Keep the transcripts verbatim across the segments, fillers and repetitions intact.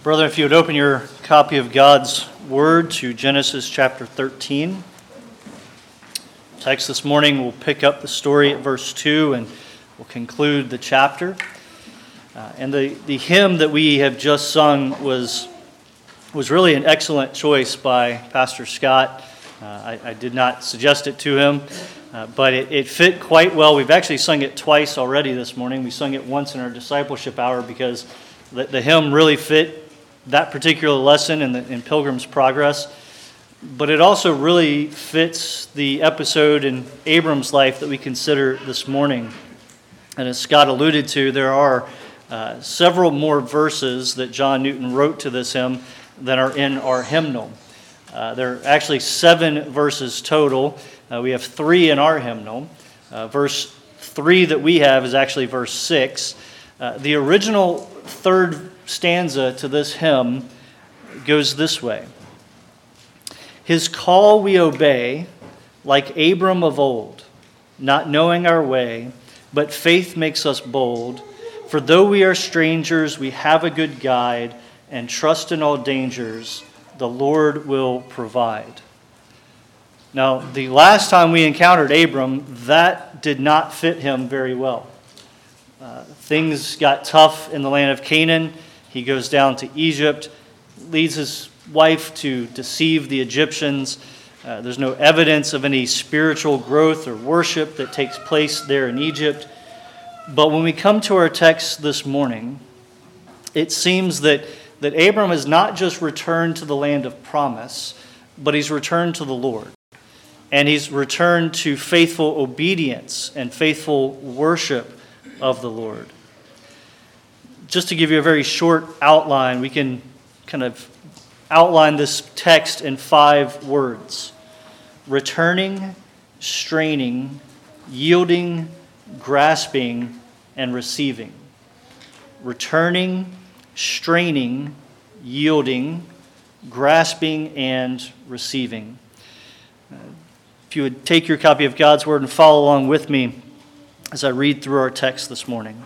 Brother, if you would open your copy of God's Word to Genesis chapter thirteen. Text this morning, we'll pick up the story at verse two and we'll conclude the chapter. Uh, and the, the hymn that we have just sung was, was really an excellent choice by Pastor Scott. Uh, I, I did not suggest it to him, uh, but it, it fit quite well. We've actually sung it twice already this morning. We sung it once in our discipleship hour because the, the hymn really fit that particular lesson in, the, in Pilgrim's Progress. But it also really fits the episode in Abram's life that we consider this morning. And as Scott alluded to, there are uh, several more verses that John Newton wrote to this hymn than are in our hymnal. Uh, there are actually seven verses total. Uh, we have three in our hymnal. Uh, verse three that we have is actually verse six. Uh, the original third stanza to this hymn goes this way. His call we obey, like Abram of old, not knowing our way, but faith makes us bold. For though we are strangers, we have a good guide, and trust in all dangers, the Lord will provide. Now, the last time we encountered Abram, that did not fit him very well. Uh, things got tough in the land of Canaan. He goes down to Egypt, leads his wife to deceive the Egyptians. Uh, there's no evidence of any spiritual growth or worship that takes place there in Egypt. But when we come to our text this morning, it seems that, that Abram has not just returned to the land of promise, but he's returned to the Lord. And he's returned to faithful obedience and faithful worship of the Lord. Just to give you a very short outline, we can kind of outline this text in five words. Returning, straining, yielding, grasping, and receiving. Returning, straining, yielding, grasping, and receiving. Uh, if you would take your copy of God's Word and follow along with me as I read through our text this morning.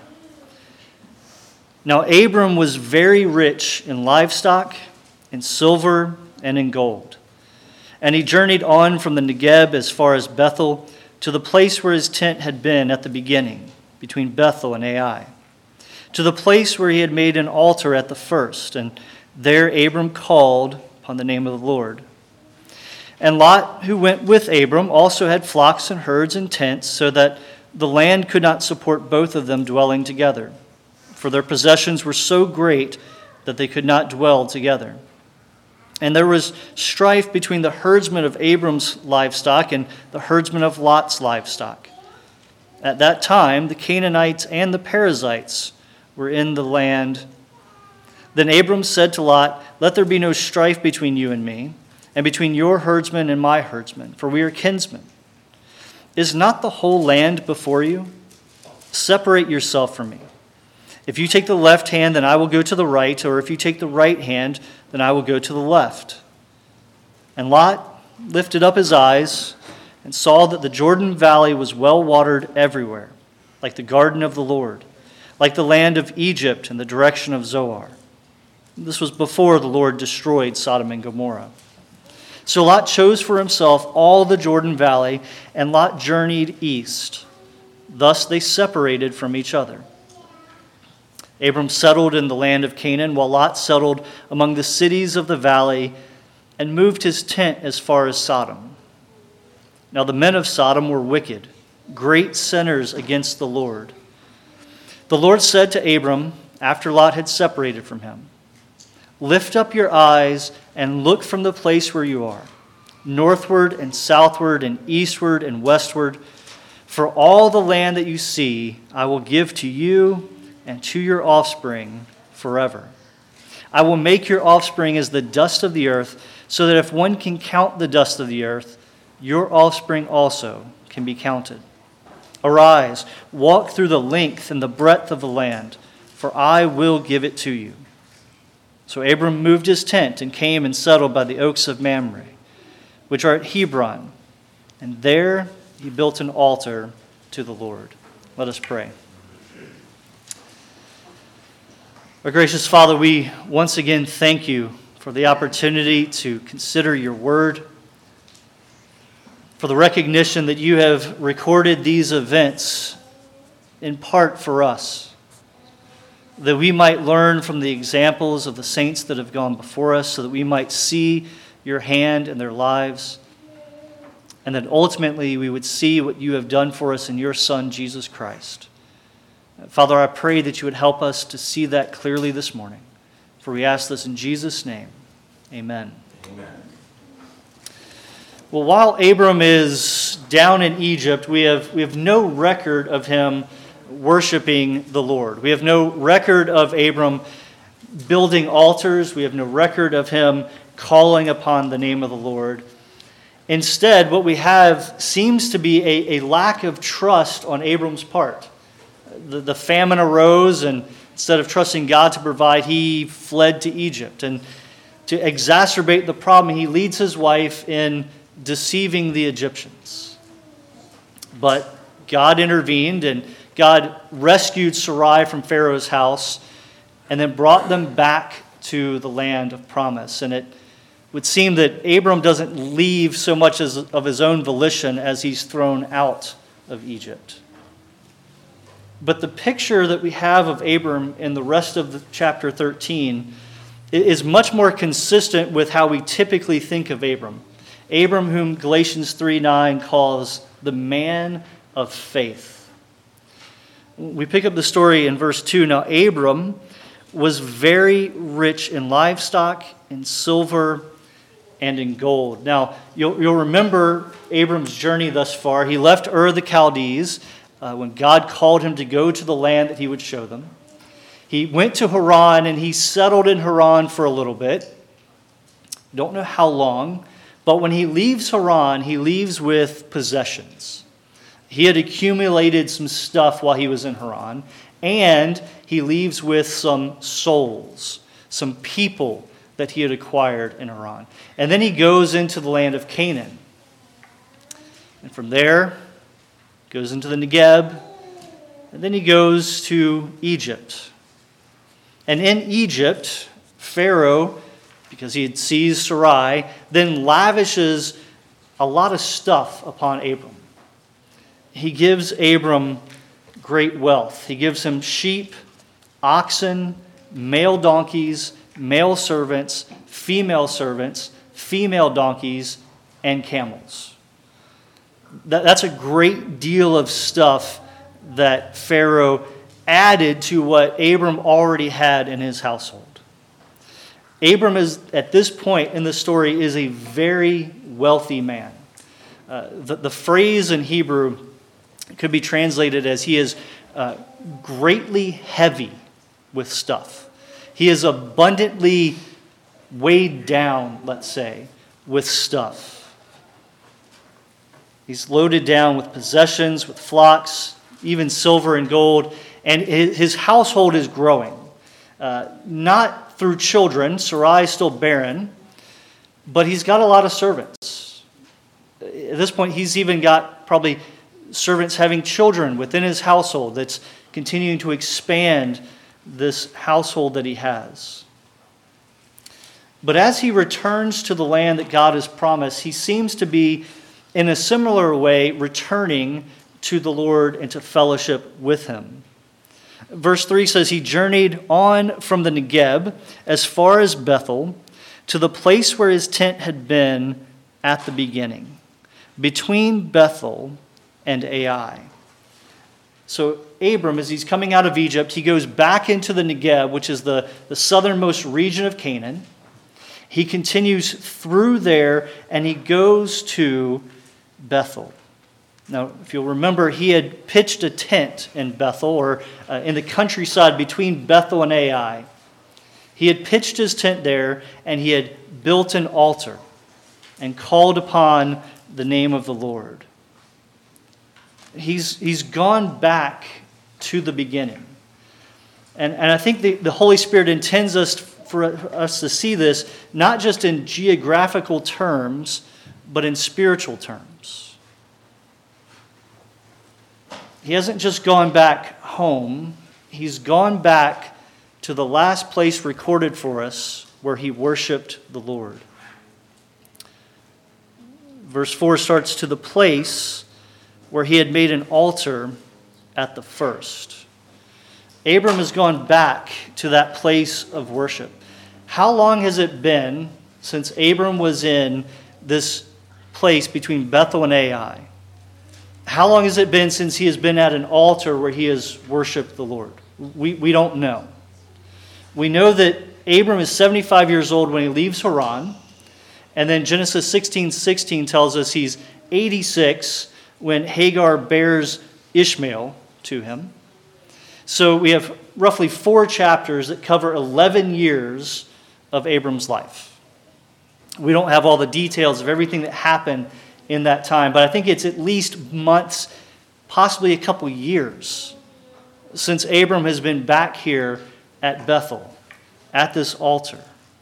Now Abram was very rich in livestock, in silver, and in gold. And he journeyed on from the Negeb as far as Bethel to the place where his tent had been at the beginning, between Bethel and Ai, to the place where he had made an altar at the first. And there Abram called upon the name of the Lord. And Lot, who went with Abram, also had flocks and herds and tents, so that the land could not support both of them dwelling together. For their possessions were so great that they could not dwell together. And there was strife between the herdsmen of Abram's livestock and the herdsmen of Lot's livestock. At that time, the Canaanites and the Perizzites were in the land. Then Abram said to Lot, "Let there be no strife between you and me, and between your herdsmen and my herdsmen, for we are kinsmen. Is not the whole land before you? Separate yourself from me. If you take the left hand, then I will go to the right, or if you take the right hand, then I will go to the left." And Lot lifted up his eyes and saw that the Jordan Valley was well watered everywhere, like the garden of the Lord, like the land of Egypt in the direction of Zoar. This was before the Lord destroyed Sodom and Gomorrah. So Lot chose for himself all the Jordan Valley, and Lot journeyed east. Thus they separated from each other. Abram settled in the land of Canaan, while Lot settled among the cities of the valley and moved his tent as far as Sodom. Now the men of Sodom were wicked, great sinners against the Lord. The Lord said to Abram, after Lot had separated from him, "Lift up your eyes and look from the place where you are, northward and southward and eastward and westward. For all the land that you see, I will give to you and to your offspring forever. I will make your offspring as the dust of the earth, so that if one can count the dust of the earth, your offspring also can be counted. Arise, walk through the length and the breadth of the land, for I will give it to you." So Abram moved his tent and came and settled by the oaks of Mamre, which are at Hebron, and there he built an altar to the Lord. Let us pray. Our gracious Father, we once again thank you for the opportunity to consider your word, for the recognition that you have recorded these events in part for us, that we might learn from the examples of the saints that have gone before us, so that we might see your hand in their lives, and that ultimately we would see what you have done for us in your Son, Jesus Christ. Father, I pray that you would help us to see that clearly this morning. For we ask this in Jesus' name. Amen. Amen. Well, while Abram is down in Egypt, we have, we have no record of him worshiping the Lord. We have no record of Abram building altars. We have no record of him calling upon the name of the Lord. Instead, what we have seems to be a, a lack of trust on Abram's part. The, the famine arose, and instead of trusting God to provide, he fled to Egypt. And to exacerbate the problem, he leads his wife in deceiving the Egyptians. But God intervened, and God rescued Sarai from Pharaoh's house and then brought them back to the land of promise. And it would seem that Abram doesn't leave so much as of his own volition as he's thrown out of Egypt. But the picture that we have of Abram in the rest of the chapter thirteen is much more consistent with how we typically think of Abram. Abram, whom Galatians three nine calls the man of faith. We pick up the story in verse two. Now Abram was very rich in livestock, in silver, and in gold. Now, you'll, you'll remember Abram's journey thus far. He left Ur of the Chaldees, Uh, when God called him to go to the land that he would show them. He went to Haran, and he settled in Haran for a little bit. Don't know how long, but when he leaves Haran, he leaves with possessions. He had accumulated some stuff while he was in Haran, and he leaves with some souls, some people that he had acquired in Haran. And then he goes into the land of Canaan. And from there, goes into the Negeb, and then he goes to Egypt. And in Egypt, Pharaoh, because he had seized Sarai, then lavishes a lot of stuff upon Abram. He gives Abram great wealth. He gives him sheep, oxen, male donkeys, male servants, female servants, female donkeys, and camels. That's a great deal of stuff that Pharaoh added to what Abram already had in his household. Abram is, at this point in the story, is a very wealthy man. Uh, the, the phrase in Hebrew could be translated as he is uh, greatly heavy with stuff. He is abundantly weighed down, let's say, with stuff. He's loaded down with possessions, with flocks, even silver and gold, and his household is growing. Uh, not through children, Sarai is still barren, but he's got a lot of servants. At this point, he's even got probably servants having children within his household that's continuing to expand this household that he has. But as he returns to the land that God has promised, he seems to be in a similar way, returning to the Lord and to fellowship with him. Verse three says, he journeyed on from the Negeb as far as Bethel to the place where his tent had been at the beginning, between Bethel and Ai. So Abram, as he's coming out of Egypt, he goes back into the Negeb, which is the, the southernmost region of Canaan. He continues through there, and he goes to Bethel. Now, if you'll remember, he had pitched a tent in Bethel, or uh, in the countryside between Bethel and Ai. He had pitched his tent there, and he had built an altar and called upon the name of the Lord. He's, he's gone back to the beginning. And, and I think the, the Holy Spirit intends us for us to see this not just in geographical terms, but in spiritual terms. He hasn't just gone back home. He's gone back to the last place recorded for us where he worshiped the Lord. Verse four starts, to the place where he had made an altar at the first. Abram has gone back to that place of worship. How long has it been since Abram was in this place between Bethel and Ai? How long has it been since he has been at an altar where he has worshiped the Lord? We, we don't know. We know that Abram is seventy-five years old when he leaves Haran. And then Genesis sixteen sixteen tells us he's eighty-six when Hagar bears Ishmael to him. So we have roughly four chapters that cover eleven years of Abram's life. We don't have all the details of everything that happened in that time, but I think it's at least months, possibly a couple years, since Abram has been back here at Bethel, at this altar.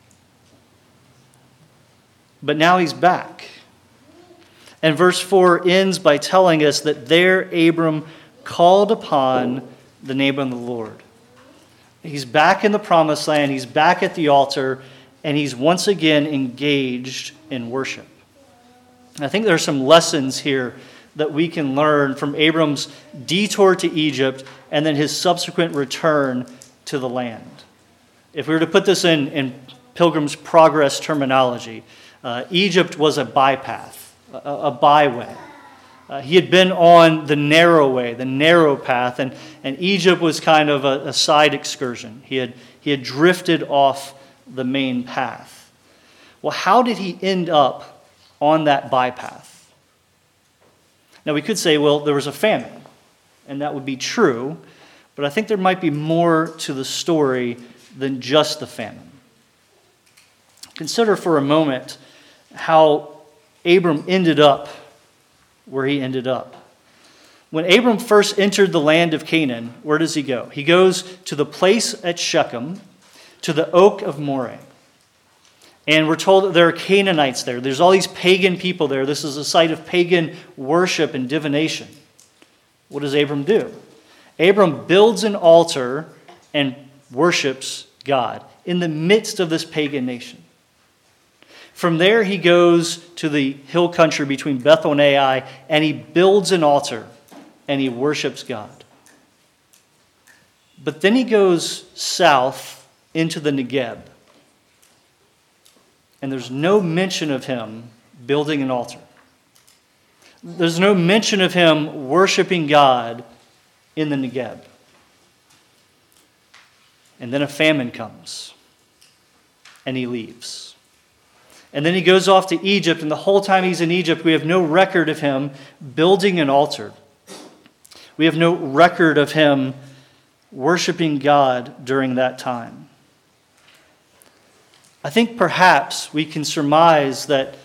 But now he's back. And verse four ends by telling us that there Abram called upon the name of the Lord. He's back in the promised land, he's back at the altar, and he's once again engaged in worship. I think there are some lessons here that we can learn from Abram's detour to Egypt and then his subsequent return to the land. If we were to put this in, in Pilgrim's Progress terminology, uh, Egypt was a bypath, a, a byway. Uh, he had been on the narrow way, the narrow path, and, and Egypt was kind of a, a side excursion. He had, he had drifted off the main path. Well, how did he end up on that bypath? Now, we could say, well, there was a famine, and that would be true, but I think there might be more to the story than just the famine. Consider for a moment how Abram ended up where he ended up. When Abram first entered the land of Canaan, where does he go? He goes to the place at Shechem, to the oak of Moreh. And we're told that there are Canaanites there. There's all these pagan people there. This is a site of pagan worship and divination. What does Abram do? Abram builds an altar and worships God in the midst of this pagan nation. From there, he goes to the hill country between Bethel and Ai, and he builds an altar, and he worships God. But then he goes south into the Negeb. And there's no mention of him building an altar. There's no mention of him worshiping God in the Negeb. And then a famine comes, and he leaves. And then he goes off to Egypt, and the whole time he's in Egypt, we have no record of him building an altar. We have no record of him worshiping God during that time. I think perhaps we can surmise that,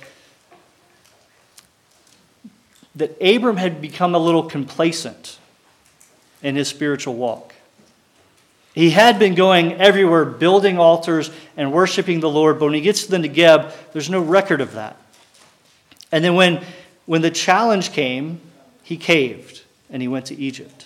that Abram had become a little complacent in his spiritual walk. He had been going everywhere, building altars and worshiping the Lord, but when he gets to the Negeb, there's no record of that. And then when, when the challenge came, he caved and he went to Egypt.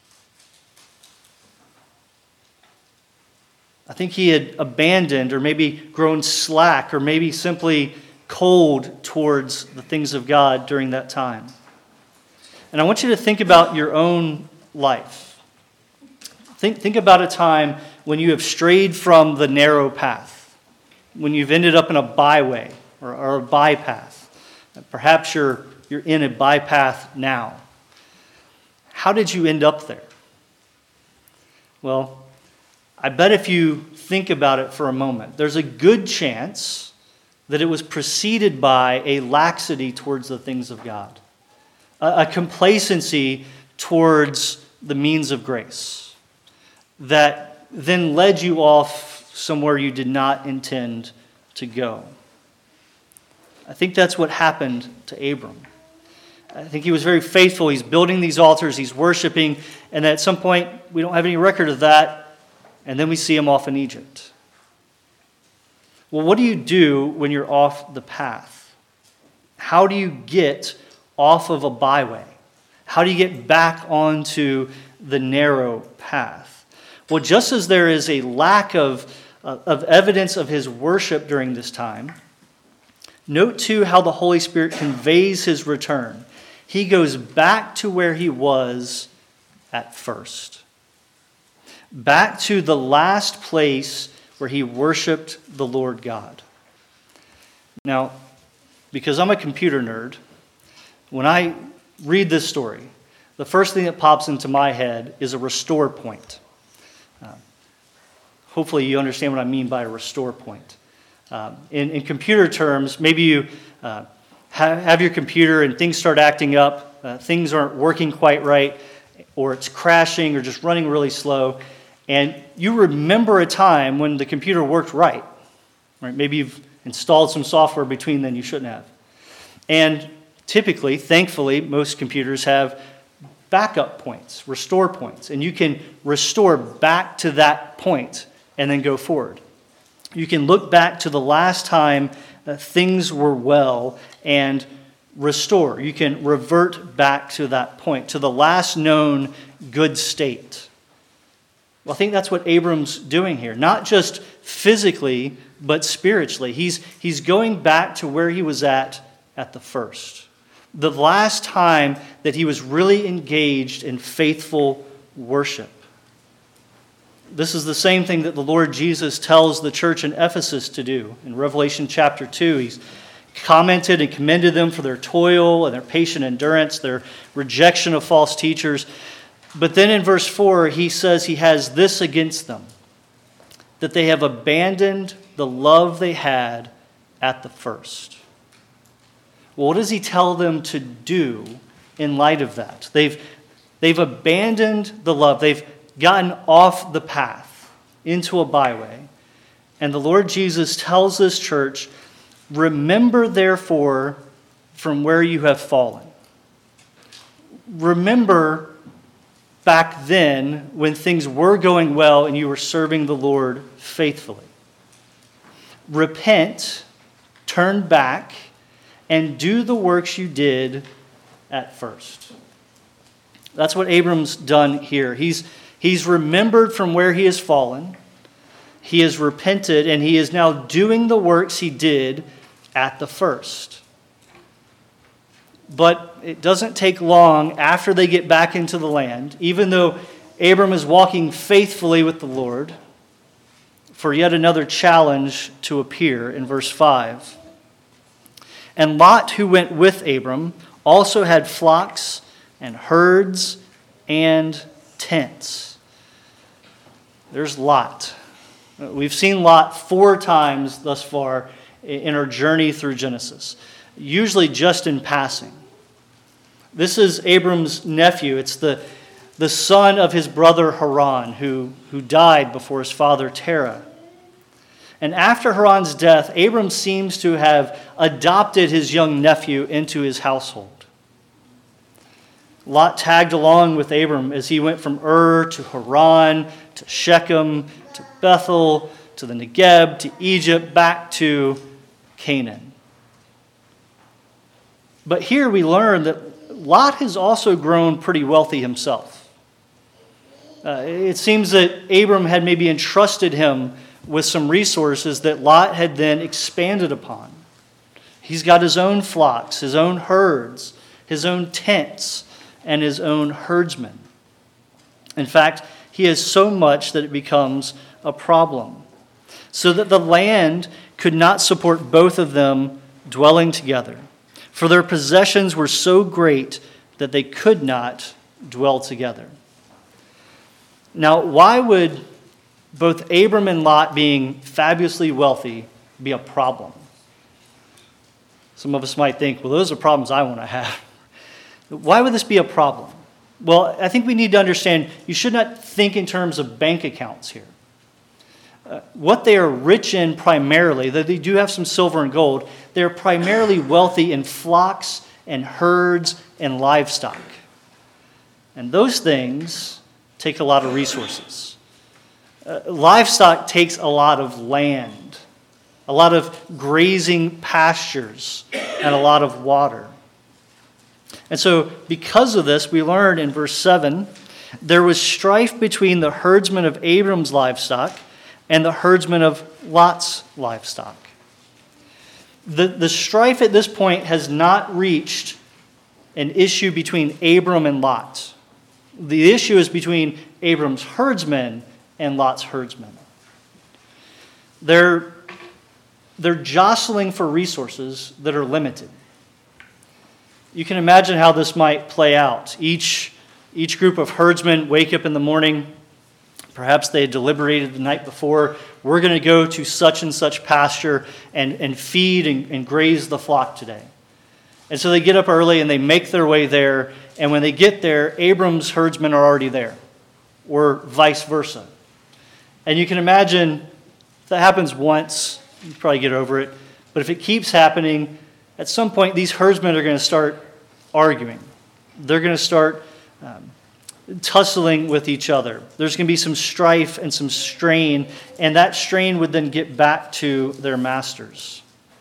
I think he had abandoned or maybe grown slack or maybe simply cold towards the things of God during that time. And I want you to think about your own life. Think, think about a time when you have strayed from the narrow path, when you've ended up in a byway or, or a bypath. Perhaps you're, you're in a bypath now. How did you end up there? Well, I bet if you think about it for a moment, there's a good chance that it was preceded by a laxity towards the things of God, a, a complacency towards the means of grace that then led you off somewhere you did not intend to go. I think that's what happened to Abram. I think he was very faithful. He's building these altars, he's worshiping, and at some point, we don't have any record of that. And then we see him off in Egypt. Well, what do you do when you're off the path? How do you get off of a byway? How do you get back onto the narrow path? Well, just as there is a lack of, uh, of evidence of his worship during this time, note too how the Holy Spirit conveys his return. He goes back to where he was at first. Back to the last place where he worshiped the Lord God. Now, because I'm a computer nerd, when I read this story, the first thing that pops into my head is a restore point. Uh, hopefully you understand what I mean by a restore point. Um, in, in computer terms, maybe you uh, have, have your computer and things start acting up, uh, things aren't working quite right, or it's crashing or just running really slow, and you remember a time when the computer worked right. Right? Maybe you've installed some software between then you shouldn't have. And typically, thankfully, most computers have backup points, restore points, and you can restore back to that point and then go forward. You can look back to the last time that things were well and restore. You can revert back to that point, to the last known good state. Well, I think that's what Abram's doing here. Not just physically, but spiritually. He's, he's going back to where he was at at the first. The last time that he was really engaged in faithful worship. This is the same thing that the Lord Jesus tells the church in Ephesus to do. In Revelation chapter two, he's commented and commended them for their toil and their patient endurance, their rejection of false teachers. But then in verse four, he says he has this against them, that they have abandoned the love they had at the first. Well, what does he tell them to do in light of that? They've, they've abandoned the love. They've gotten off the path into a byway. And the Lord Jesus tells this church, remember therefore from where you have fallen. Remember back then when things were going well and you were serving the Lord faithfully. Repent, turn back, and do the works you did at first. That's what Abram's done here. He's, he's remembered from where he has fallen. He has repented, and he is now doing the works he did at the first. But it doesn't take long after they get back into the land, even though Abram is walking faithfully with the Lord, for yet another challenge to appear in verse five. And Lot, who went with Abram, also had flocks and herds and tents. There's Lot. We've seen Lot four times thus far in our journey through Genesis, usually just in passing. This is Abram's nephew. It's the, the son of his brother Haran, who, who died before his father Terah. And after Haran's death, Abram seems to have adopted his young nephew into his household. Lot tagged along with Abram as he went from Ur to Haran, to Shechem, to Bethel, to the Negeb, to Egypt, back to Canaan. But here we learn that Lot has also grown pretty wealthy himself. Uh, it seems that Abram had maybe entrusted him with some resources that Lot had then expanded upon. He's got his own flocks, his own herds, his own tents, and his own herdsmen. In fact, he has so much that it becomes a problem, so that the land could not support both of them dwelling together, for their possessions were so great that they could not dwell together. Now, why would both Abram and Lot being fabulously wealthy be a problem? Some of us might think, well, those are problems I want to have. Why would this be a problem? Well, I think we need to understand you should not think in terms of bank accounts here. Uh, what they are rich in primarily, though they do have some silver and gold, they're primarily wealthy in flocks and herds and livestock. And those things take a lot of resources. Uh, livestock takes a lot of land, a lot of grazing pastures, and a lot of water. And so because of this, we learn in verse seven There was strife between the herdsmen of Abram's livestock and the herdsmen of Lot's livestock. The, the strife at this point has not reached an issue between Abram and Lot. The issue is between Abram's herdsmen and Lot's herdsmen. They're, they're jostling for resources that are limited. You can imagine how this might play out. Each, each group of herdsmen wake up in the morning. Perhaps they had deliberated the night before. We're going to go to such and such pasture and, and feed and, and graze the flock today. And so they get up early and they make their way there. And when they get there, Abram's herdsmen are already there, or vice versa. And you can imagine if that happens once, you probably get over it. But if it keeps happening, at some point these herdsmen are going to start arguing. They're going to start um, tussling with each other. There's going to be some strife and some strain, and that strain would then get back to their masters.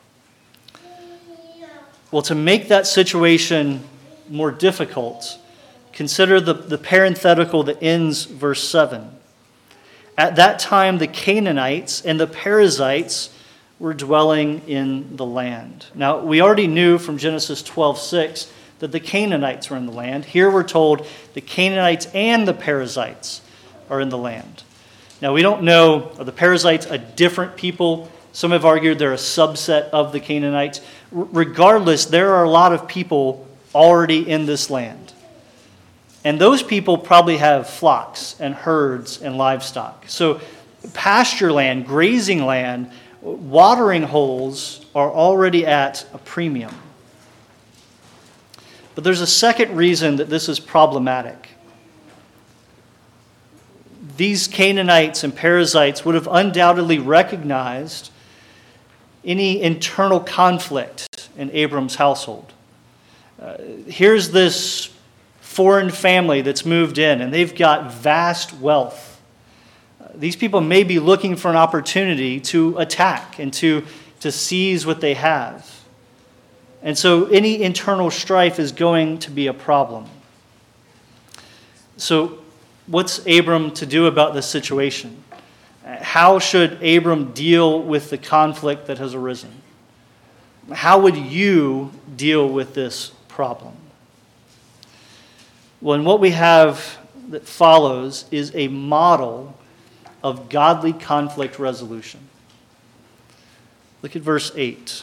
Well, to make that situation more difficult, consider the, the parenthetical that ends verse seven. At that time, the Canaanites and the Perizzites were dwelling in the land. Now, we already knew from Genesis twelve six that the Canaanites were in the land. Here we're told the Canaanites and the Perizzites are in the land. Now, we don't know, are the Perizzites a different people? Some have argued they're a subset of the Canaanites. R- regardless, there are a lot of people already in this land. And those people probably have flocks and herds and livestock. So pasture land, grazing land, watering holes are already at a premium. But there's a second reason that this is problematic. These Canaanites and Perizzites would have undoubtedly recognized any internal conflict in Abram's household. Uh, here's this foreign family that's moved in, and they've got vast wealth. Uh, these people may be looking for an opportunity to attack and to, to seize what they have. And so any internal strife is going to be a problem. So what's Abram to do about this situation? How should Abram deal with the conflict that has arisen? How would you deal with this problem? Well, and what we have that follows is a model of godly conflict resolution. Look at verse eight.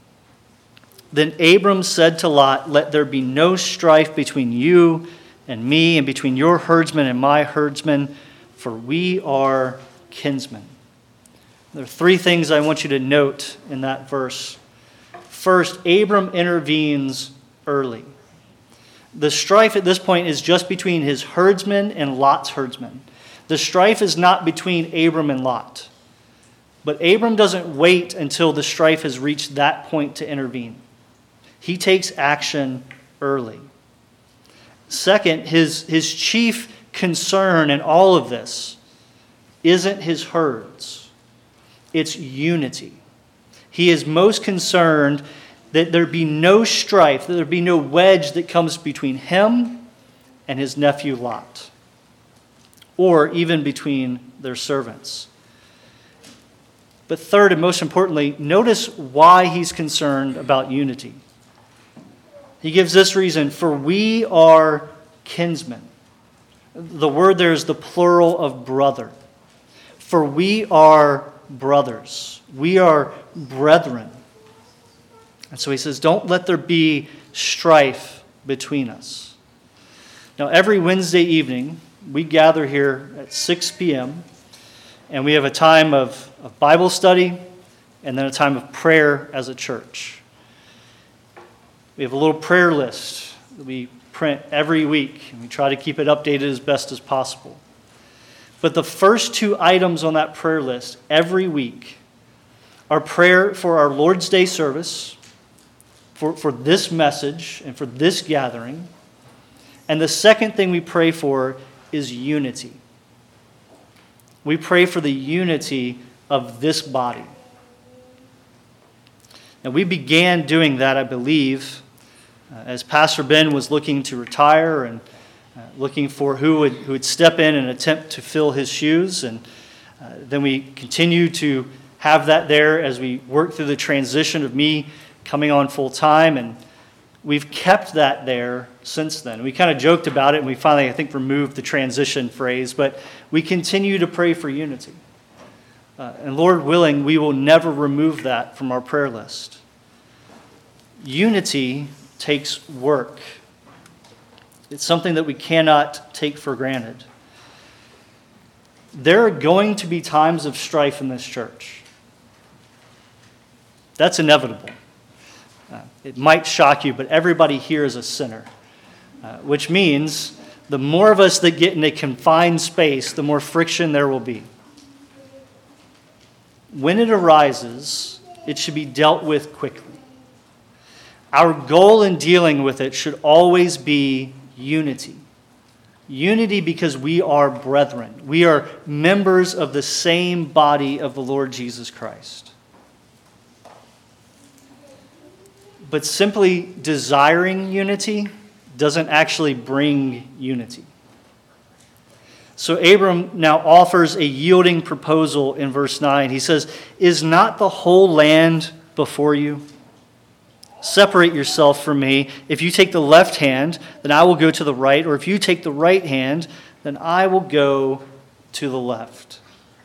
Then Abram said to Lot, "Let there be no strife between you and me, and between your herdsmen and my herdsmen, for we are kinsmen." There are three things I want you to note in that verse. First, Abram intervenes early. The strife at this point is just between his herdsmen and Lot's herdsmen. The strife is not between Abram and Lot. But Abram doesn't wait until the strife has reached that point to intervene. He takes action early. Second, his, his chief concern in all of this isn't his herds. It's unity. He is most concerned that there be no strife, that there be no wedge that comes between him and his nephew Lot, or even between their servants. But third, and most importantly, notice why he's concerned about unity. He gives this reason: for we are kinsmen. The word there is the plural of brother. For we are brothers. We are brethren. And so he says, don't let there be strife between us. Now, every Wednesday evening, we gather here at six p.m., and we have a time of, of Bible study and then a time of prayer as a church. We have a little prayer list that we print every week, and we try to keep it updated as best as possible. But the first two items on that prayer list every week are prayer for our Lord's Day service, for, for this message and for this gathering. And the second thing we pray for is unity. We pray for the unity of this body. And we began doing that, I believe, uh, as Pastor Ben was looking to retire, and uh, looking for who would, who would step in and attempt to fill his shoes. And uh, then we continue to have that there as we work through the transition of me coming on full time. And we've kept that there since then. We kind of joked about it, and we finally, I think, removed the transition phrase, but we continue to pray for unity. Uh, and Lord willing, we will never remove that from our prayer list. Unity takes work. It's something that we cannot take for granted. There are going to be times of strife in this church. That's inevitable. Uh, it might shock you, but everybody here is a sinner, uh, which means the more of us that get in a confined space, the more friction there will be. When it arises, it should be dealt with quickly. Our goal in dealing with it should always be unity. Unity because we are brethren. We are members of the same body of the Lord Jesus Christ. But simply desiring unity doesn't actually bring unity. So Abram now offers a yielding proposal in verse nine. He says, "Is not the whole land before you? Separate yourself from me. If you take the left hand, then I will go to the right. Or if you take the right hand, then I will go to the left."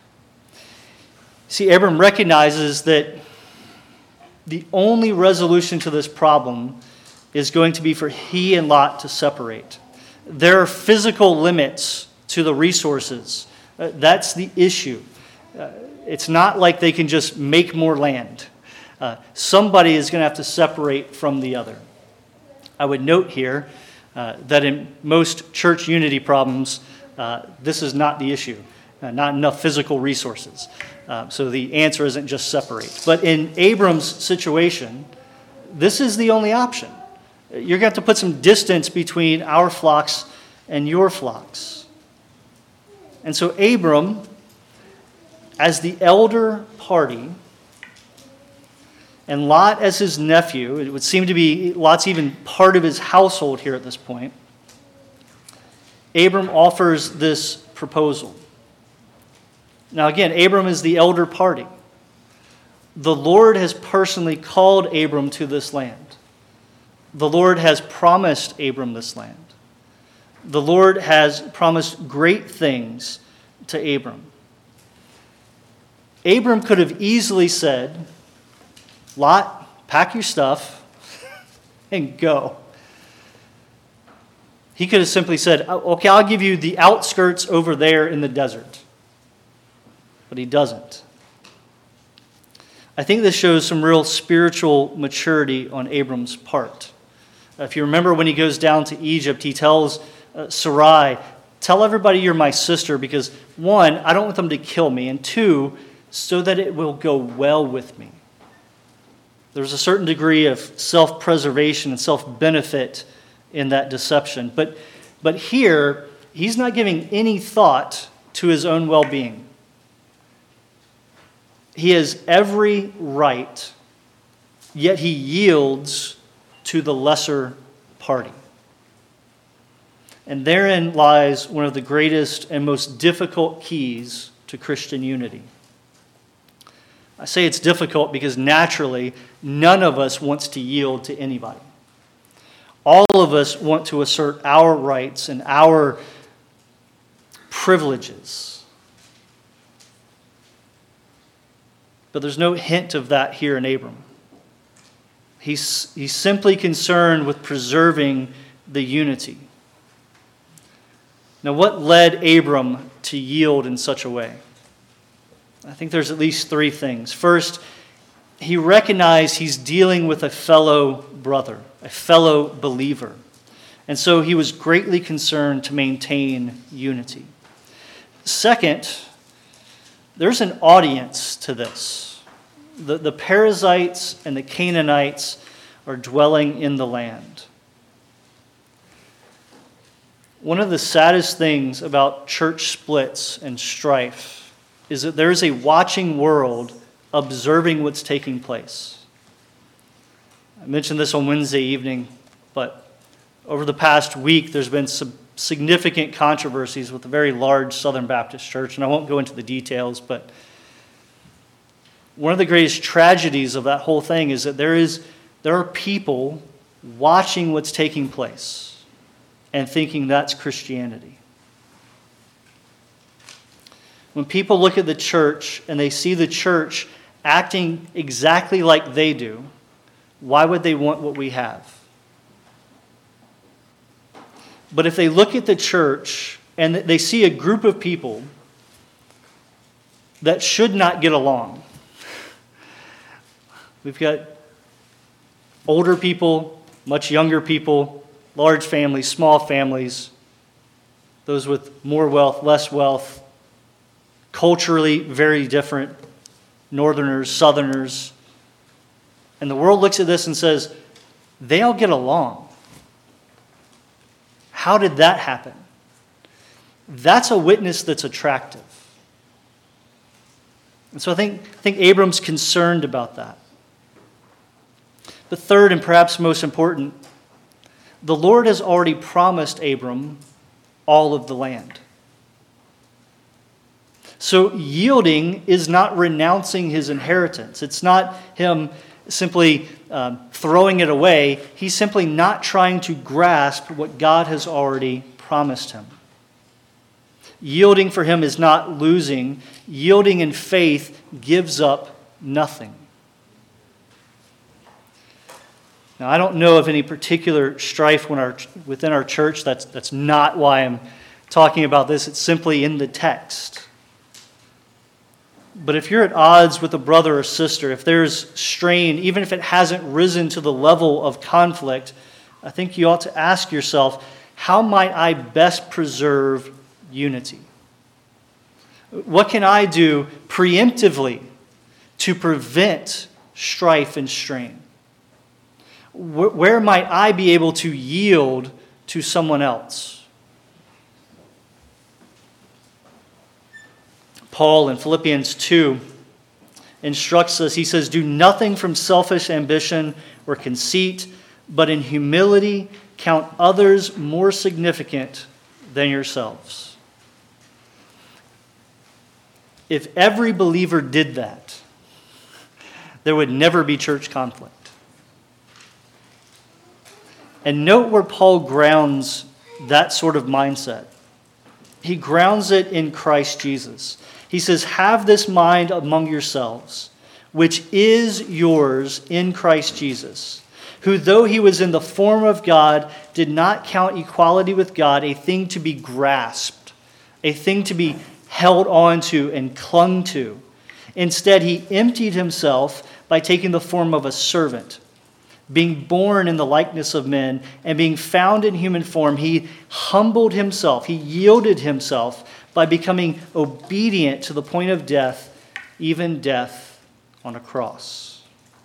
See, Abram recognizes that the only resolution to this problem is going to be for he and Lot to separate. There are physical limits to the resources. Uh, that's the issue. Uh, it's not like they can just make more land. Uh, somebody is going to have to separate from the other. I would note here uh, that in most church unity problems, uh, this is not the issue. Uh, not enough physical resources. Uh, so the answer isn't just separate. But in Abram's situation, this is the only option. You're going to have to put some distance between our flocks and your flocks. And so Abram, as the elder party, and Lot as his nephew, it would seem to be Lot's even part of his household here at this point, Abram offers this proposal. Now again, Abram is the elder party. The Lord has personally called Abram to this land. The Lord has promised Abram this land. The Lord has promised great things to Abram. Abram could have easily said, "Lot, pack your stuff and go." He could have simply said, "Okay, I'll give you the outskirts over there in the desert." But he doesn't. I think this shows some real spiritual maturity on Abram's part. If you remember when he goes down to Egypt, he tells uh, Sarai, "Tell everybody you're my sister because, one, I don't want them to kill me, and two, so that it will go well with me." There's a certain degree of self-preservation and self-benefit in that deception. But, but here, he's not giving any thought to his own well-being. He has every right, yet he yields to the lesser party. And therein lies one of the greatest and most difficult keys to Christian unity. I say it's difficult because naturally, none of us wants to yield to anybody. All of us want to assert our rights and our privileges. But there's no hint of that here in Abram. He's, he's simply concerned with preserving the unity. Now, what led Abram to yield in such a way? I think there's at least three things. First, he recognized he's dealing with a fellow brother, a fellow believer. And so he was greatly concerned to maintain unity. Second, there's an audience to this. The, the Perizzites and the Canaanites are dwelling in the land. One of the saddest things about church splits and strife is that there is a watching world observing what's taking place. I mentioned this on Wednesday evening, but over the past week there's been some significant controversies with a very large Southern Baptist church, and I won't go into the details, but one of the greatest tragedies of that whole thing is that there is there are people watching what's taking place and thinking that's Christianity. When people look at the church and they see the church acting exactly like they do, why would they want what we have? But if they look at the church and they see a group of people that should not get along, we've got older people, much younger people, large families, small families, those with more wealth, less wealth, culturally very different, Northerners, Southerners. And the world looks at this and says, they all get along. How did that happen? That's a witness that's attractive. And so I think, I think Abram's concerned about that. But third, and perhaps most important, the Lord has already promised Abram all of the land. So yielding is not renouncing his inheritance. It's not him simply um, throwing it away. He's simply not trying to grasp what God has already promised him. Yielding for him is not losing. Yielding in faith gives up nothing. Now, I don't know of any particular strife within our church. That's, that's not why I'm talking about this. It's simply in the text. But if you're at odds with a brother or sister, if there's strain, even if it hasn't risen to the level of conflict, I think you ought to ask yourself, how might I best preserve unity? What can I do preemptively to prevent strife and strain? Where might I be able to yield to someone else? Paul in Philippians two instructs us, he says, do nothing from selfish ambition or conceit, but in humility count others more significant than yourselves. If every believer did that, there would never be church conflict. And note where Paul grounds that sort of mindset. He grounds it in Christ Jesus. He says, have this mind among yourselves, which is yours in Christ Jesus, who though he was in the form of God, did not count equality with God a thing to be grasped, a thing to be held on to and clung to. Instead, he emptied himself by taking the form of a servant. Being born in the likeness of men and being found in human form, he humbled himself, he yielded himself by becoming obedient to the point of death, even death on a cross.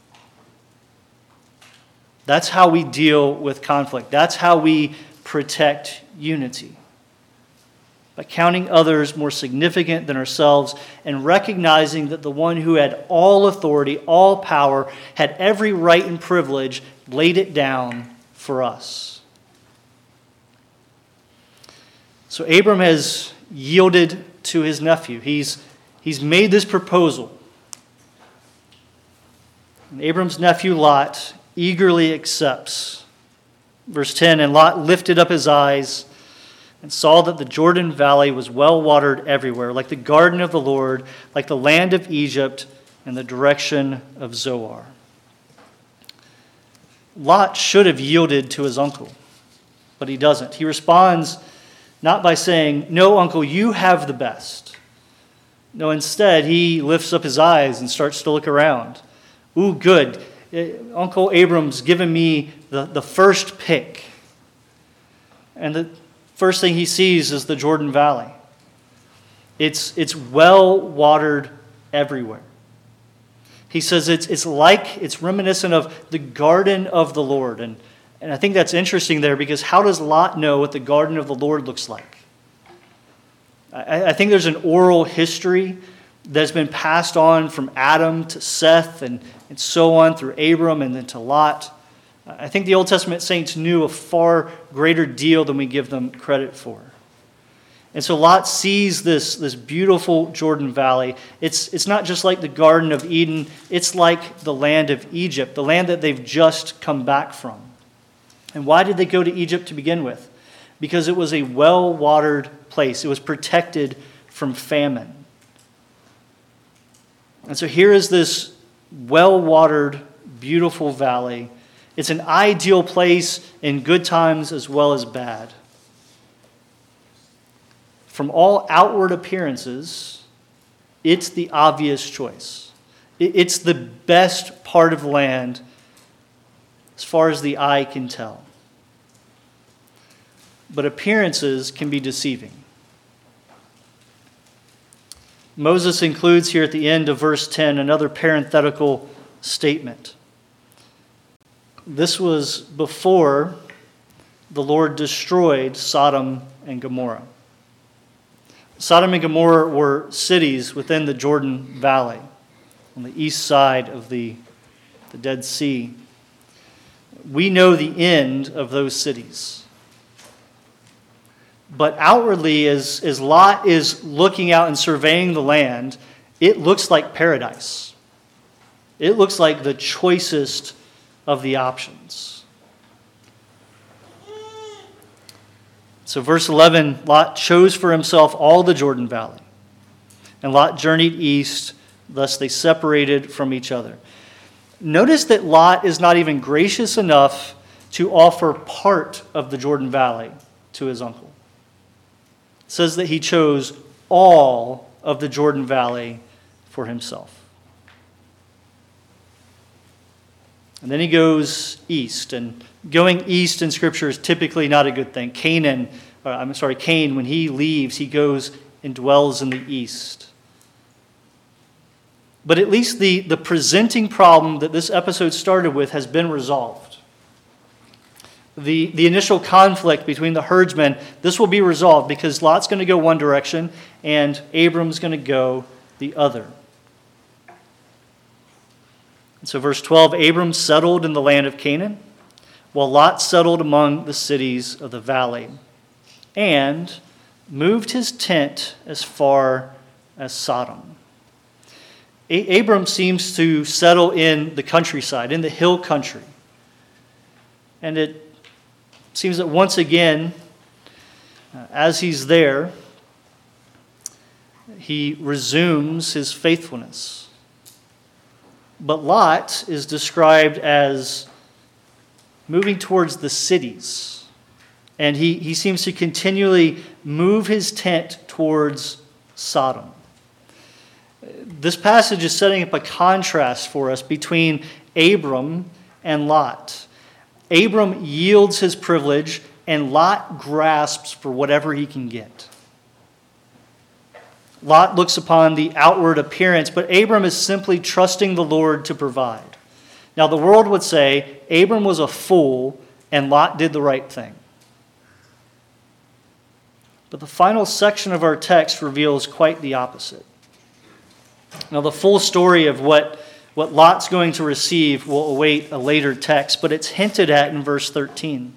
That's how we deal with conflict. That's how we protect unity. By counting others more significant than ourselves and recognizing that the one who had all authority, all power, had every right and privilege, laid it down for us. So Abram has yielded to his nephew. He's, he's made this proposal. And Abram's nephew Lot eagerly accepts. Verse ten, and Lot lifted up his eyes and saw that the Jordan Valley was well watered everywhere, like the garden of the Lord, like the land of Egypt, and the direction of Zoar. Lot should have yielded to his uncle, but he doesn't. He responds not by saying, no, uncle, you have the best. No, instead, he lifts up his eyes and starts to look around. Ooh, good. Uncle Abram's given me the, the first pick. And the first thing he sees is the Jordan Valley. It's, it's well watered everywhere. He says it's, it's like, it's reminiscent of the garden of the Lord. And, and I think that's interesting there because how does Lot know what the garden of the Lord looks like? I, I think there's an oral history that's been passed on from Adam to Seth and, and so on through Abram and then to Lot. I think the Old Testament saints knew a far greater deal than we give them credit for. And so Lot sees this, this beautiful Jordan Valley. It's, it's not just like the Garden of Eden. It's like the land of Egypt, the land that they've just come back from. And why did they go to Egypt to begin with? Because it was a well-watered place. It was protected from famine. And so here is this well-watered, beautiful valley. It's an ideal place in good times as well as bad. From all outward appearances, it's the obvious choice. It's the best part of the land as far as the eye can tell. But appearances can be deceiving. Moses includes here at the end of verse ten another parenthetical statement. This was before the Lord destroyed Sodom and Gomorrah. Sodom and Gomorrah were cities within the Jordan Valley on the east side of the, the Dead Sea. We know the end of those cities. But outwardly, as, as Lot is looking out and surveying the land, it looks like paradise. It looks like the choicest of the options. So verse eleven, Lot chose for himself all the Jordan Valley. And Lot journeyed east, thus they separated from each other. Notice that Lot is not even gracious enough to offer part of the Jordan Valley to his uncle. It says that he chose all of the Jordan Valley for himself. And then he goes east, and going east in Scripture is typically not a good thing. Canaan, or I'm sorry, Cain, when he leaves, he goes and dwells in the east. But at least the, the presenting problem that this episode started with has been resolved. The, the initial conflict between the herdsmen, this will be resolved because Lot's going to go one direction and Abram's going to go the other. And so verse twelve, Abram settled in the land of Canaan, while Lot settled among the cities of the valley, and moved his tent as far as Sodom. A- Abram seems to settle in the countryside, in the hill country. And it seems that once again, uh, as he's there, he resumes his faithfulness. But Lot is described as moving towards the cities. And he, he seems to continually move his tent towards Sodom. This passage is setting up a contrast for us between Abram and Lot. Abram yields his privilege, and Lot grasps for whatever he can get. Lot looks upon the outward appearance, but Abram is simply trusting the Lord to provide. Now, the world would say Abram was a fool and Lot did the right thing. But the final section of our text reveals quite the opposite. Now, the full story of what, what Lot's going to receive will await a later text, but it's hinted at in verse thirteen.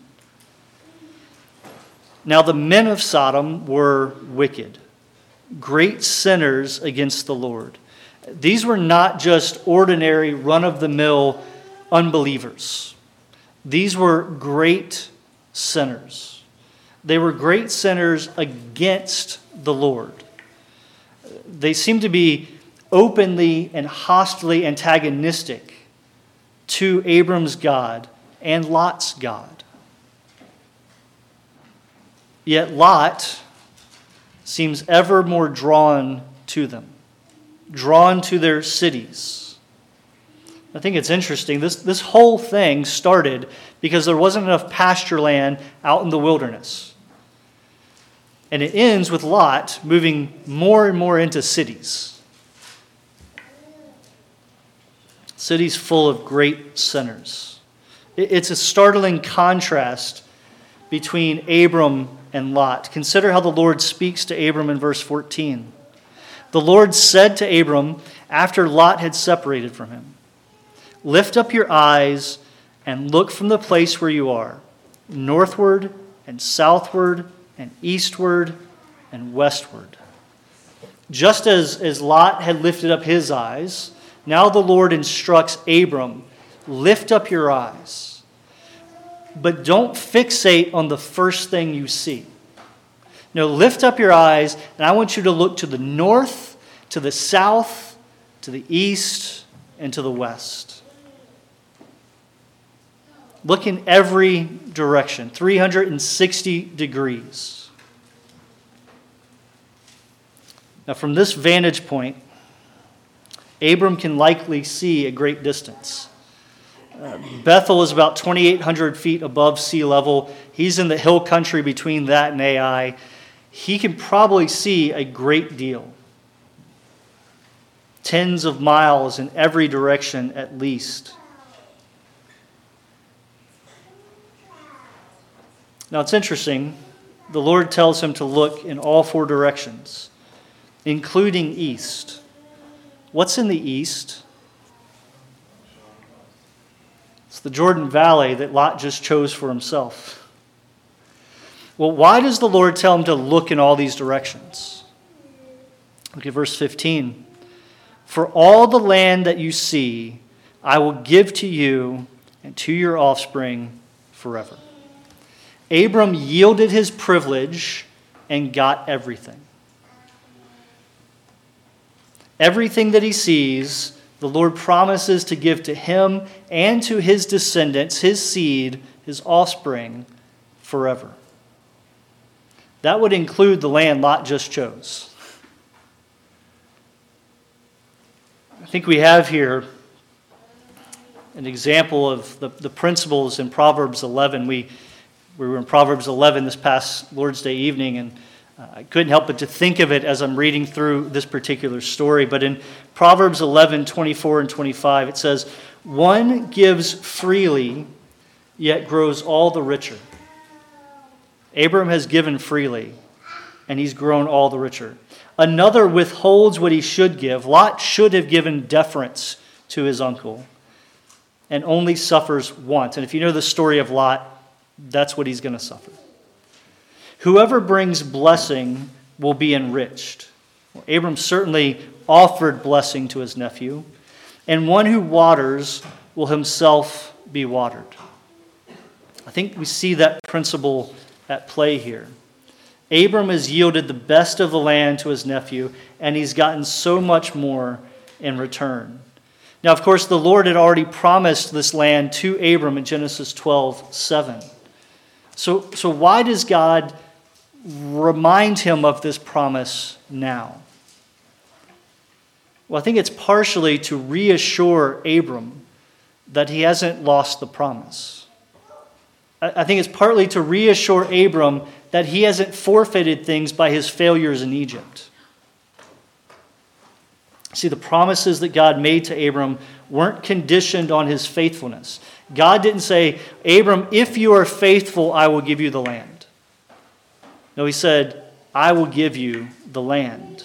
Now, the men of Sodom were wicked, great sinners against the Lord. These were not just ordinary, run-of-the-mill unbelievers. These were great sinners. They were great sinners against the Lord. They seem to be openly and hostily antagonistic to Abram's God and Lot's God. Yet Lot seems ever more drawn to them, drawn to their cities. I think it's interesting. This, this whole thing started because there wasn't enough pasture land out in the wilderness. And it ends with Lot moving more and more into cities. Cities full of great sinners. It's a startling contrast between Abram and Lot. Consider how the Lord speaks to Abram in verse fourteen. The Lord said to Abram after Lot had separated from him, "Lift up your eyes and look from the place where you are, northward and southward and eastward and westward. Just as, as Lot had lifted up his eyes, now the Lord instructs Abram, lift up your eyes, but don't fixate on the first thing you see. No, lift up your eyes, and I want you to look to the north, to the south, to the east, and to the west. Look in every direction, three hundred sixty degrees. Now, from this vantage point, Abram can likely see a great distance. Uh, Bethel is about twenty-eight hundred feet above sea level. He's in the hill country between that and Ai. He can probably see a great deal. Tens of miles in every direction at least. Now it's interesting. The Lord tells him to look in all four directions, including east. What's in the east? It's the Jordan Valley that Lot just chose for himself. Well, why does the Lord tell him to look in all these directions? Look at verse fifteen. For all the land that you see, I will give to you and to your offspring forever. Abram yielded his privilege and got everything. Everything that he sees, the Lord promises to give to him and to his descendants, his seed, his offspring, forever. That would include the land Lot just chose. I think we have here an example of the, the principles in Proverbs eleven. We, we were in Proverbs eleven this past Lord's Day evening, and uh, I couldn't help but to think of it as I'm reading through this particular story. But in Proverbs eleven, twenty-four and twenty-five, it says, one gives freely, yet grows all the richer. Abram has given freely, and he's grown all the richer. Another withholds what he should give. Lot should have given deference to his uncle, and only suffers want. And if you know the story of Lot, that's what he's going to suffer. Whoever brings blessing will be enriched. Well, Abram certainly offered blessing to his nephew, and one who waters will himself be watered. I think we see that principle at play here. Abram has yielded the best of the land to his nephew, and he's gotten so much more in return. Now, of course, the Lord had already promised this land to Abram in Genesis twelve seven. So, so why does God remind him of this promise now? Well, I think it's partially to reassure Abram that he hasn't lost the promise. I think it's partly to reassure Abram that he hasn't forfeited things by his failures in Egypt. See, the promises that God made to Abram weren't conditioned on his faithfulness. God didn't say, Abram, if you are faithful, I will give you the land. No, he said, I will give you the land.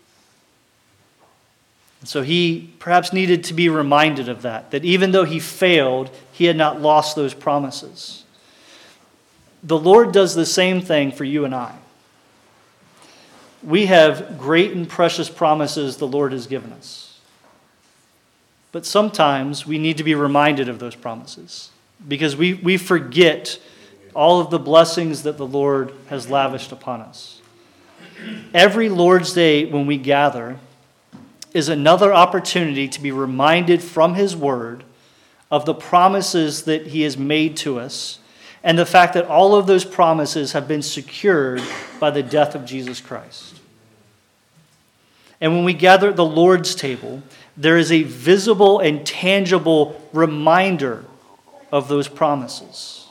And so he perhaps needed to be reminded of that, that even though he failed, he had not lost those promises. The Lord does the same thing for you and I. We have great and precious promises the Lord has given us. But sometimes we need to be reminded of those promises because we, we forget all of the blessings that the Lord has lavished upon us. Every Lord's Day when we gather is another opportunity to be reminded from His Word of the promises that He has made to us and the fact that all of those promises have been secured by the death of Jesus Christ. And when we gather at the Lord's table, there is a visible and tangible reminder of those promises.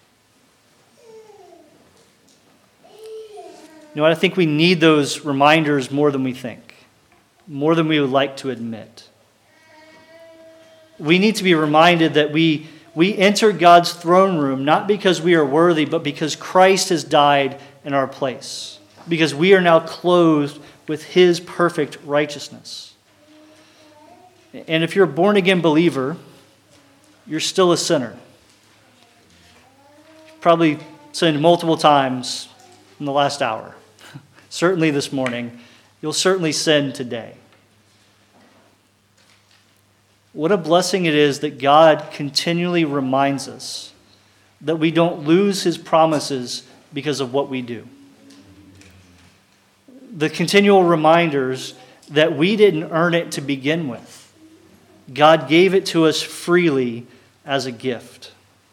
You know what? I think we need those reminders more than we think, more than we would like to admit. We need to be reminded that we We enter God's throne room not because we are worthy, but because Christ has died in our place. Because we are now clothed with His perfect righteousness. And if you're a born-again believer, you're still a sinner. probably sinned multiple times in the last hour. Certainly this morning. You'll certainly sin today. What a blessing it is that God continually reminds us that we don't lose his promises because of what we do. The continual reminders that we didn't earn it to begin with. God gave it to us freely as a gift.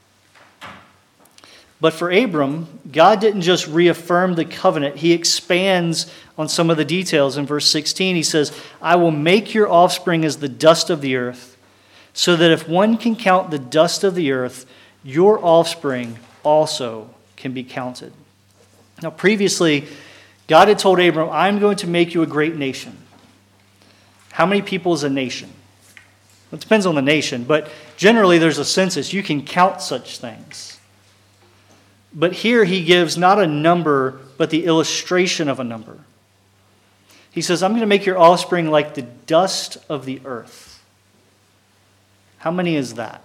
But for Abram, God didn't just reaffirm the covenant. He expands on some of the details. In verse sixteen, he says, I will make your offspring as the dust of the earth, so that if one can count the dust of the earth, your offspring also can be counted. Now, previously, God had told Abram, I'm going to make you a great nation. How many people is a nation? It depends on the nation, but generally there's a census. You can count such things. But here he gives not a number, but the illustration of a number. He says, I'm going to make your offspring like the dust of the earth. How many is that?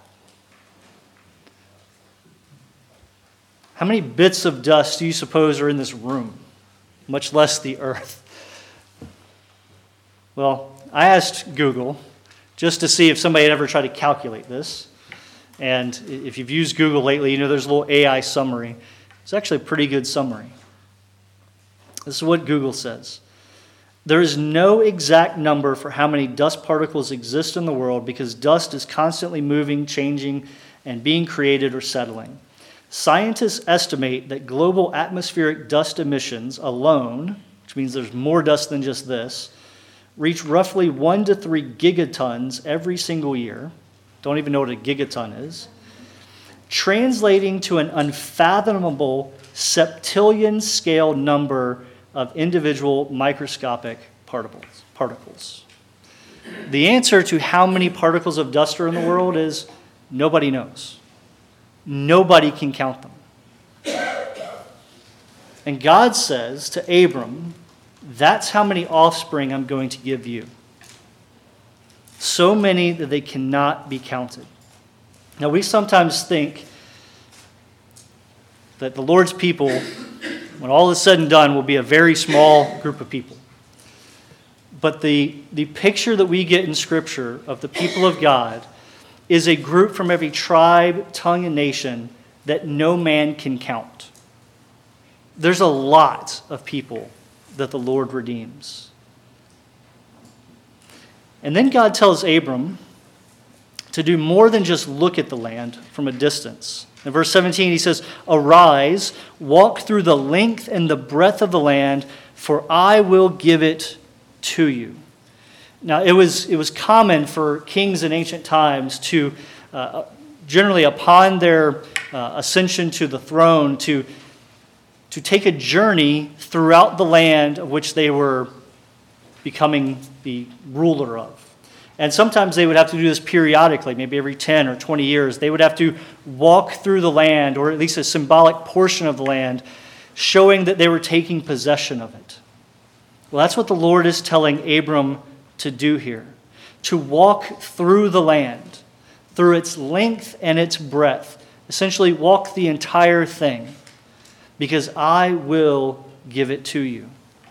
How many bits of dust do you suppose are in this room? Much less the earth. Well, I asked Google just to see if somebody had ever tried to calculate this. And if you've used Google lately, you know there's a little A I summary. It's actually a pretty good summary. This is what Google says. There is no exact number for how many dust particles exist in the world because dust is constantly moving, changing, and being created or settling. Scientists estimate that global atmospheric dust emissions alone, which means there's more dust than just this, reach roughly one to three gigatons every single year. Don't even know what a gigaton is. Translating to an unfathomable septillion scale number of individual microscopic particles. particles. The answer to how many particles of dust are in the world is nobody knows. Nobody can count them. And God says to Abram, that's how many offspring I'm going to give you. So many that they cannot be counted. Now, we sometimes think that the Lord's people, when all is said and done, will be a very small group of people. But the, the picture that we get in Scripture of the people of God is a group from every tribe, tongue, and nation that no man can count. There's a lot of people that the Lord redeems. And then God tells Abram to do more than just look at the land from a distance. In verse seventeen, he says, arise, walk through the length and the breadth of the land, for I will give it to you. Now, it was, it was common for kings in ancient times to, uh, generally upon their uh, ascension to the throne, to, to take a journey throughout the land of which they were becoming the ruler of. And sometimes they would have to do this periodically, maybe every ten or twenty years. They would have to walk through the land, or at least a symbolic portion of the land, showing that they were taking possession of it. Well, that's what the Lord is telling Abram to do here. To walk through the land, through its length and its breadth. Essentially, walk the entire thing, because I will give it to you.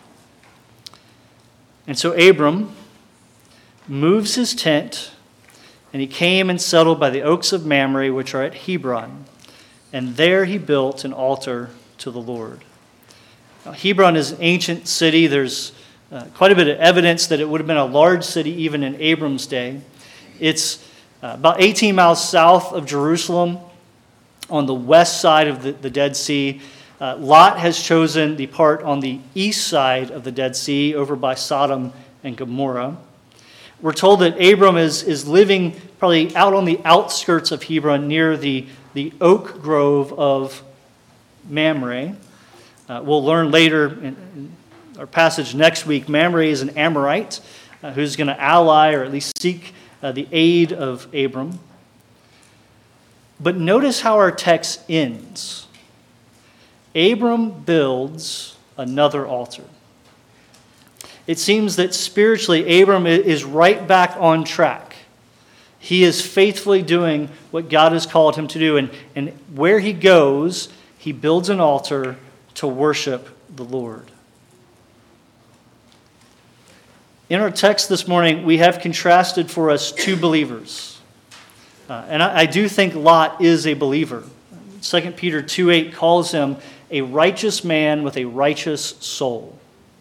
And so Abram moves his tent, and he came and settled by the oaks of Mamre, which are at Hebron. And there he built an altar to the Lord. Now, Hebron is an ancient city. There's uh, quite a bit of evidence that it would have been a large city even in Abram's day. It's uh, about eighteen miles south of Jerusalem, on the west side of the, the Dead Sea. Uh, Lot has chosen the part on the east side of the Dead Sea, over by Sodom and Gomorrah. We're told that Abram is, is living probably out on the outskirts of Hebron, near the, the oak grove of Mamre. Uh, we'll learn later in, in our passage next week, Mamre is an Amorite uh, who's going to ally or at least seek uh, the aid of Abram. But notice how our text ends. Abram builds another altar. It seems that spiritually, Abram is right back on track. He is faithfully doing what God has called him to do. And, and where he goes, he builds an altar to worship the Lord. In our text this morning, we have contrasted for us two believers. Uh, and I, I do think Lot is a believer. Second Peter two eight calls him a righteous man with a righteous soul.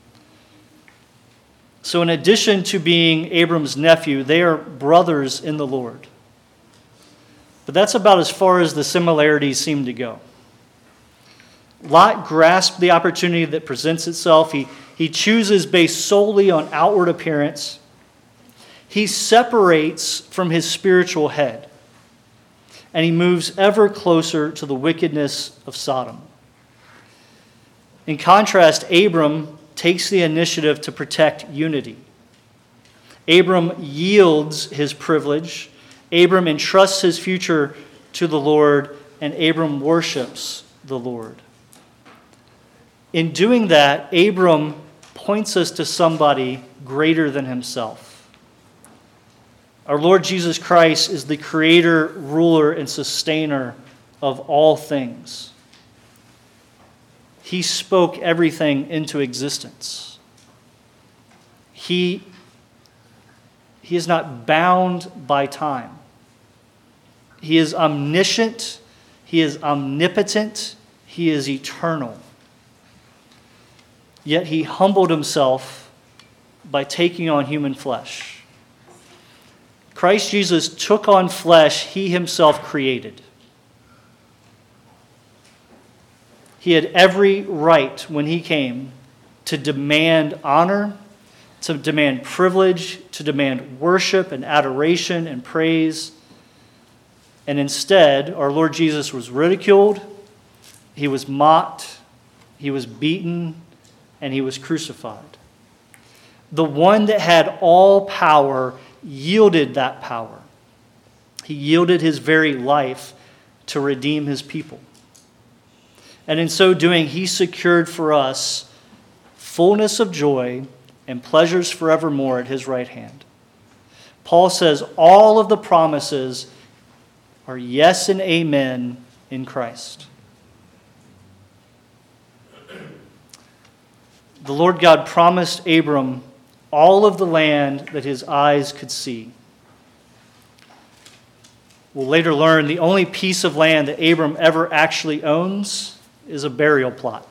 So in addition to being Abram's nephew, they are brothers in the Lord. But that's about as far as the similarities seem to go. Lot grasped the opportunity that presents itself. He, he chooses based solely on outward appearance. He separates from his spiritual head. And he moves ever closer to the wickedness of Sodom. In contrast, Abram takes the initiative to protect unity. Abram yields his privilege. Abram entrusts his future to the Lord, and Abram worships the Lord. In doing that, Abram points us to somebody greater than himself. Our Lord Jesus Christ is the creator, ruler, and sustainer of all things. He spoke everything into existence. He, he is not bound by time. He is omniscient. He is omnipotent. He is eternal. Yet he humbled himself by taking on human flesh. Christ Jesus took on flesh he himself created. He had every right when he came to demand honor, to demand privilege, to demand worship and adoration and praise. And instead, our Lord Jesus was ridiculed, he was mocked, he was beaten, and he was crucified. The one that had all power yielded that power. He yielded his very life to redeem his people. And in so doing, he secured for us fullness of joy and pleasures forevermore at his right hand. Paul says all of the promises are yes and amen in Christ. The Lord God promised Abram all of the land that his eyes could see. We'll later learn the only piece of land that Abram ever actually owns is a burial plot.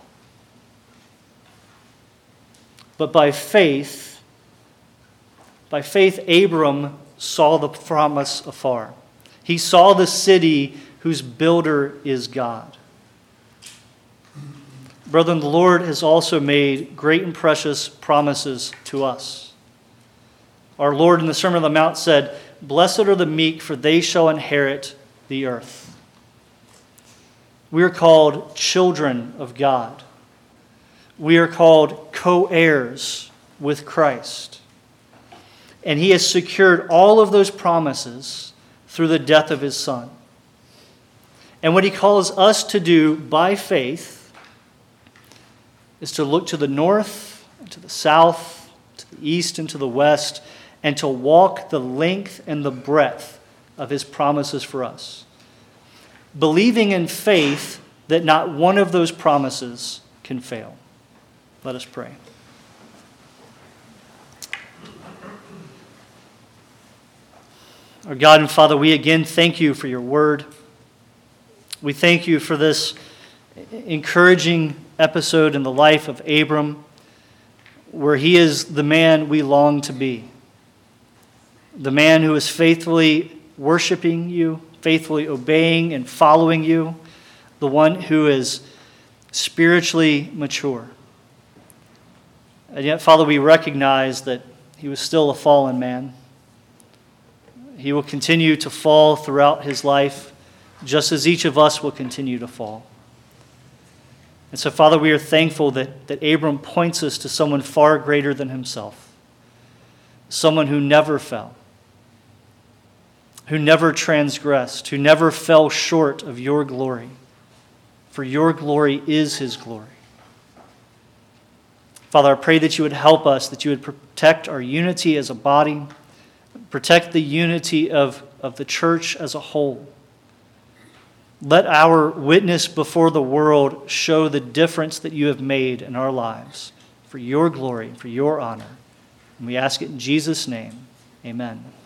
But by faith, by faith, Abram saw the promise afar. He saw the city whose builder is God. Brethren, the Lord has also made great and precious promises to us. Our Lord in the Sermon on the Mount said, "Blessed are the meek, for they shall inherit the earth." We are called children of God. We are called co-heirs with Christ. And he has secured all of those promises through the death of his Son. And what he calls us to do by faith is to look to the north, to the south, to the east, and to the west, and to walk the length and the breadth of his promises for us, believing in faith that not one of those promises can fail. Let us pray. Our God and Father, we again thank you for your word. We thank you for this encouraging episode in the life of Abram, where he is the man we long to be, the man who is faithfully worshiping you, faithfully obeying and following you, the one who is spiritually mature. And yet, Father, we recognize that he was still a fallen man. He will continue to fall throughout his life, just as each of us will continue to fall. And so, Father, we are thankful that, that Abram points us to someone far greater than himself, someone who never fell, who never transgressed, who never fell short of your glory, for your glory is his glory. Father, I pray that you would help us, that you would protect our unity as a body, protect the unity of, of the church as a whole. Let our witness before the world show the difference that you have made in our lives for your glory, for your honor. And we ask it in Jesus' name. Amen.